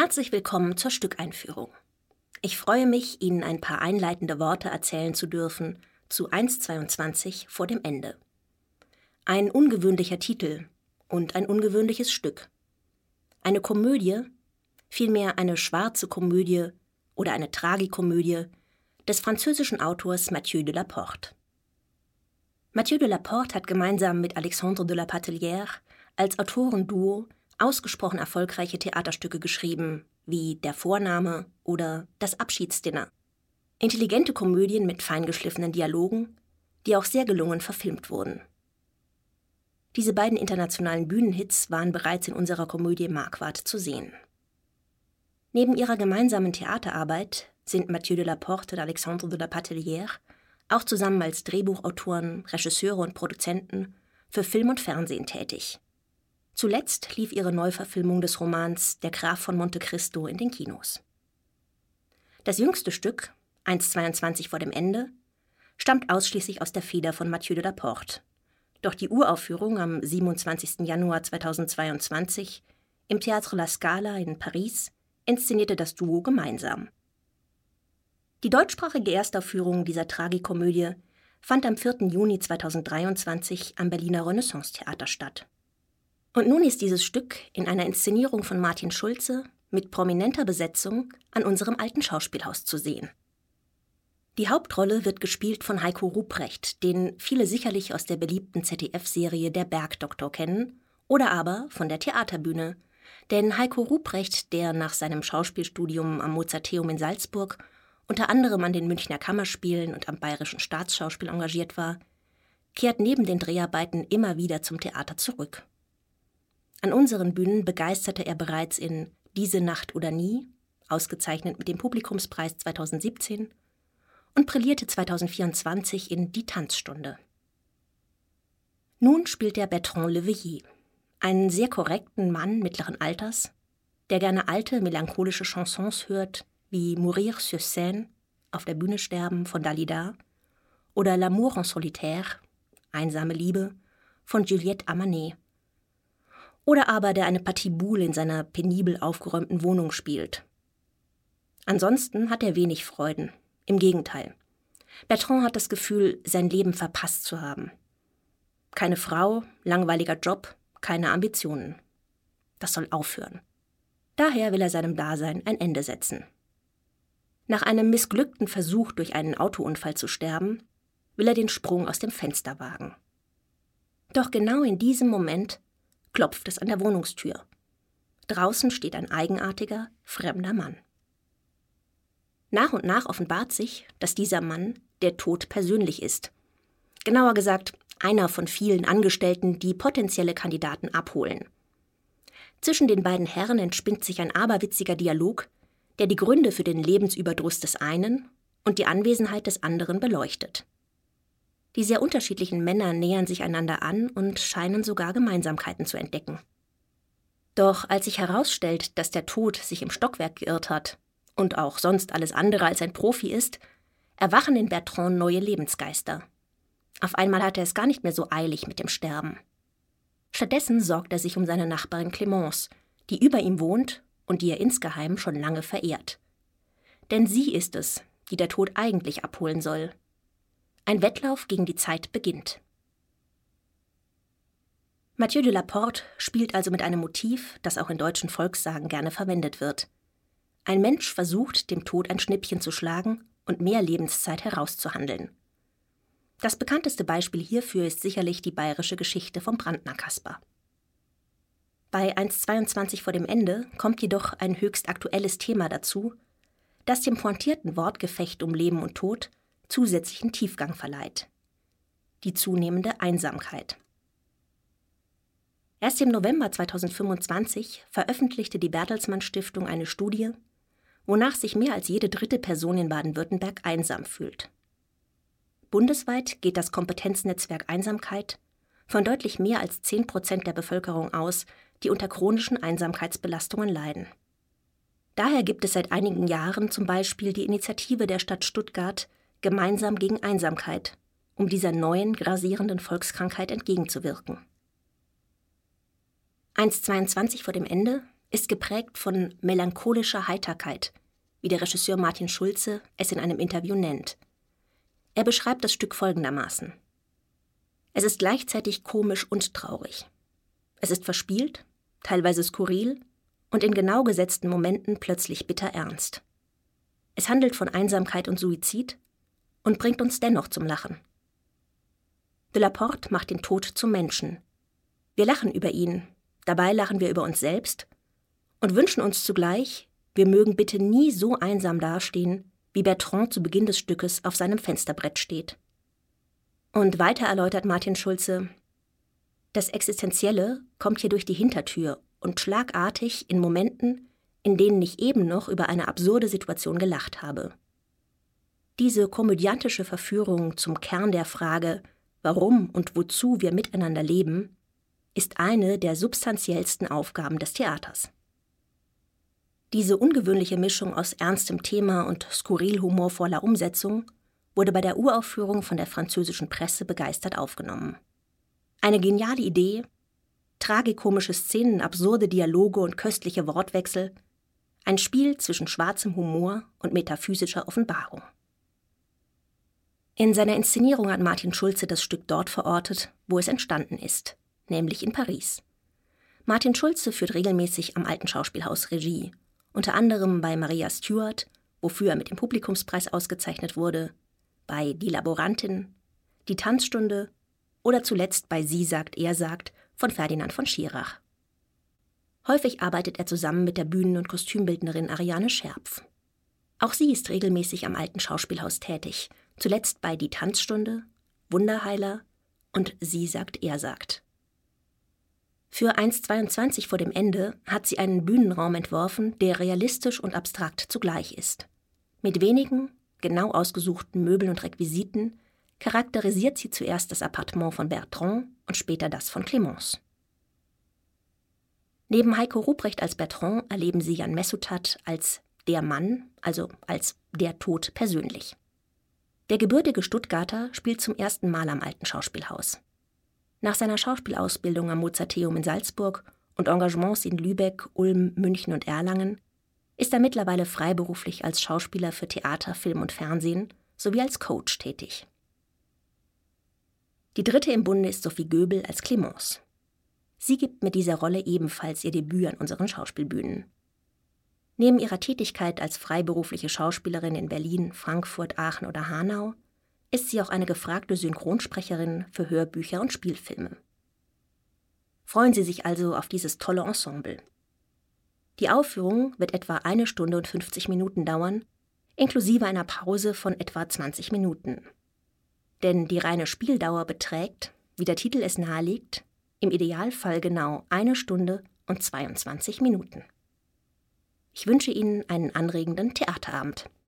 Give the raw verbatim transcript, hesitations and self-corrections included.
Herzlich willkommen zur Stückeinführung. Ich freue mich, Ihnen ein paar einleitende Worte erzählen zu dürfen zu eins zweiundzwanzig vor dem Ende. Ein ungewöhnlicher Titel und ein ungewöhnliches Stück. Eine Komödie, vielmehr eine schwarze Komödie oder eine Tragikomödie des französischen Autors Mathieu de la Porte. Mathieu de la Porte hat gemeinsam mit Alexandre de la Patellière als Autorenduo ausgesprochen erfolgreiche Theaterstücke geschrieben, wie Der Vorname oder Das Abschiedsdinner. Intelligente Komödien mit feingeschliffenen Dialogen, die auch sehr gelungen verfilmt wurden. Diese beiden internationalen Bühnenhits waren bereits in unserer Komödie Marquardt zu sehen. Neben ihrer gemeinsamen Theaterarbeit sind Mathieu de la Porte und Alexandre de la Patellière auch zusammen als Drehbuchautoren, Regisseure und Produzenten für Film und Fernsehen tätig. Zuletzt lief ihre Neuverfilmung des Romans Der Graf von Monte Cristo in den Kinos. Das jüngste Stück, eins zweiundzwanzig vor dem Ende, stammt ausschließlich aus der Feder von Mathieu de la Porte. Doch die Uraufführung am siebenundzwanzigsten Januar zweitausendzweiundzwanzig im Théâtre La Scala in Paris inszenierte das Duo gemeinsam. Die deutschsprachige Erstaufführung dieser Tragikomödie fand am vierten Juni zweitausenddreiundzwanzig am Berliner Renaissance-Theater statt. Und nun ist dieses Stück in einer Inszenierung von Martin Schulze mit prominenter Besetzung an unserem Alten Schauspielhaus zu sehen. Die Hauptrolle wird gespielt von Heiko Rupprecht, den viele sicherlich aus der beliebten Z D F-Serie Der Bergdoktor kennen, oder aber von der Theaterbühne. Denn Heiko Rupprecht, der nach seinem Schauspielstudium am Mozarteum in Salzburg unter anderem an den Münchner Kammerspielen und am Bayerischen Staatsschauspiel engagiert war, kehrt neben den Dreharbeiten immer wieder zum Theater zurück. An unseren Bühnen begeisterte er bereits in Diese Nacht oder nie, ausgezeichnet mit dem Publikumspreis zweitausendsiebzehn, und brillierte zweitausendvierundzwanzig in Die Tanzstunde. Nun spielt er Bertrand Le Veilly, einen sehr korrekten Mann mittleren Alters, der gerne alte, melancholische Chansons hört, wie Mourir sur scène, auf der Bühne sterben von Dalida, oder L'amour en solitaire, einsame Liebe, von Juliette Armanet. Oder aber der eine Partie Boule in seiner penibel aufgeräumten Wohnung spielt. Ansonsten hat er wenig Freuden. Im Gegenteil. Bertrand hat das Gefühl, sein Leben verpasst zu haben. Keine Frau, langweiliger Job, keine Ambitionen. Das soll aufhören. Daher will er seinem Dasein ein Ende setzen. Nach einem missglückten Versuch, durch einen Autounfall zu sterben, will er den Sprung aus dem Fenster wagen. Doch genau in diesem Moment klopft es an der Wohnungstür. Draußen steht ein eigenartiger, fremder Mann. Nach und nach offenbart sich, dass dieser Mann der Tod persönlich ist. Genauer gesagt, einer von vielen Angestellten, die potenzielle Kandidaten abholen. Zwischen den beiden Herren entspinnt sich ein aberwitziger Dialog, der die Gründe für den Lebensüberdruss des einen und die Anwesenheit des anderen beleuchtet. Die sehr unterschiedlichen Männer nähern sich einander an und scheinen sogar Gemeinsamkeiten zu entdecken. Doch als sich herausstellt, dass der Tod sich im Stockwerk geirrt hat und auch sonst alles andere als ein Profi ist, erwachen in Bertrand neue Lebensgeister. Auf einmal hat er es gar nicht mehr so eilig mit dem Sterben. Stattdessen sorgt er sich um seine Nachbarin Clémence, die über ihm wohnt und die er insgeheim schon lange verehrt. Denn sie ist es, die der Tod eigentlich abholen soll. Ein Wettlauf gegen die Zeit beginnt. Mathieu de la Porte spielt also mit einem Motiv, das auch in deutschen Volkssagen gerne verwendet wird. Ein Mensch versucht, dem Tod ein Schnippchen zu schlagen und mehr Lebenszeit herauszuhandeln. Das bekannteste Beispiel hierfür ist sicherlich die bayerische Geschichte vom Brandner Kasper. Bei eins zweiundzwanzig vor dem Ende kommt jedoch ein höchst aktuelles Thema dazu, das dem pointierten Wortgefecht um Leben und Tod zusätzlichen Tiefgang verleiht. Die zunehmende Einsamkeit. Erst im November zweitausendfünfundzwanzig veröffentlichte die Bertelsmann Stiftung eine Studie, wonach sich mehr als jede dritte Person in Baden-Württemberg einsam fühlt. Bundesweit geht das Kompetenznetzwerk Einsamkeit von deutlich mehr als zehn Prozent der Bevölkerung aus, die unter chronischen Einsamkeitsbelastungen leiden. Daher gibt es seit einigen Jahren zum Beispiel die Initiative der Stadt Stuttgart Gemeinsam gegen Einsamkeit, um dieser neuen, grassierenden Volkskrankheit entgegenzuwirken. eins zweiundzwanzig vor dem Ende ist geprägt von melancholischer Heiterkeit, wie der Regisseur Martin Schulze es in einem Interview nennt. Er beschreibt das Stück folgendermaßen: Es ist gleichzeitig komisch und traurig. Es ist verspielt, teilweise skurril und in genau gesetzten Momenten plötzlich bitter ernst. Es handelt von Einsamkeit und Suizid und bringt uns dennoch zum Lachen. Delaporte macht den Tod zum Menschen. Wir lachen über ihn, dabei lachen wir über uns selbst und wünschen uns zugleich, wir mögen bitte nie so einsam dastehen, wie Bertrand zu Beginn des Stückes auf seinem Fensterbrett steht. Und weiter erläutert Martin Schulze: Das Existenzielle kommt hier durch die Hintertür und schlagartig in Momenten, in denen ich eben noch über eine absurde Situation gelacht habe. Diese komödiantische Verführung zum Kern der Frage, warum und wozu wir miteinander leben, ist eine der substanziellsten Aufgaben des Theaters. Diese ungewöhnliche Mischung aus ernstem Thema und skurril humorvoller Umsetzung wurde bei der Uraufführung von der französischen Presse begeistert aufgenommen. Eine geniale Idee, tragikomische Szenen, absurde Dialoge und köstliche Wortwechsel, ein Spiel zwischen schwarzem Humor und metaphysischer Offenbarung. In seiner Inszenierung hat Martin Schulze das Stück dort verortet, wo es entstanden ist, nämlich in Paris. Martin Schulze führt regelmäßig am Alten Schauspielhaus Regie, unter anderem bei Maria Stuart, wofür er mit dem Publikumspreis ausgezeichnet wurde, bei Die Laborantin, Die Tanzstunde oder zuletzt bei Sie sagt, er sagt von Ferdinand von Schirach. Häufig arbeitet er zusammen mit der Bühnen- und Kostümbildnerin Ariane Scherpf. Auch sie ist regelmäßig am Alten Schauspielhaus tätig, zuletzt bei Die Tanzstunde, Wunderheiler und Sie sagt, er sagt. Für eins zweiundzwanzig vor dem Ende hat sie einen Bühnenraum entworfen, der realistisch und abstrakt zugleich ist. Mit wenigen, genau ausgesuchten Möbeln und Requisiten charakterisiert sie zuerst das Appartement von Bertrand und später das von Clémence. Neben Heiko Ruprecht als Bertrand erleben sie Jan Messutat als der Mann, also als der Tod persönlich. Der gebürtige Stuttgarter spielt zum ersten Mal am Alten Schauspielhaus. Nach seiner Schauspielausbildung am Mozarteum in Salzburg und Engagements in Lübeck, Ulm, München und Erlangen ist er mittlerweile freiberuflich als Schauspieler für Theater, Film und Fernsehen sowie als Coach tätig. Die dritte im Bunde ist Sophie Göbel als Clémence. Sie gibt mit dieser Rolle ebenfalls ihr Debüt an unseren Schauspielbühnen. Neben ihrer Tätigkeit als freiberufliche Schauspielerin in Berlin, Frankfurt, Aachen oder Hanau ist sie auch eine gefragte Synchronsprecherin für Hörbücher und Spielfilme. Freuen Sie sich also auf dieses tolle Ensemble. Die Aufführung wird etwa eine Stunde und fünfzig Minuten dauern, inklusive einer Pause von etwa zwanzig Minuten. Denn die reine Spieldauer beträgt, wie der Titel es nahelegt, im Idealfall genau eine Stunde und zweiundzwanzig Minuten. Ich wünsche Ihnen einen anregenden Theaterabend.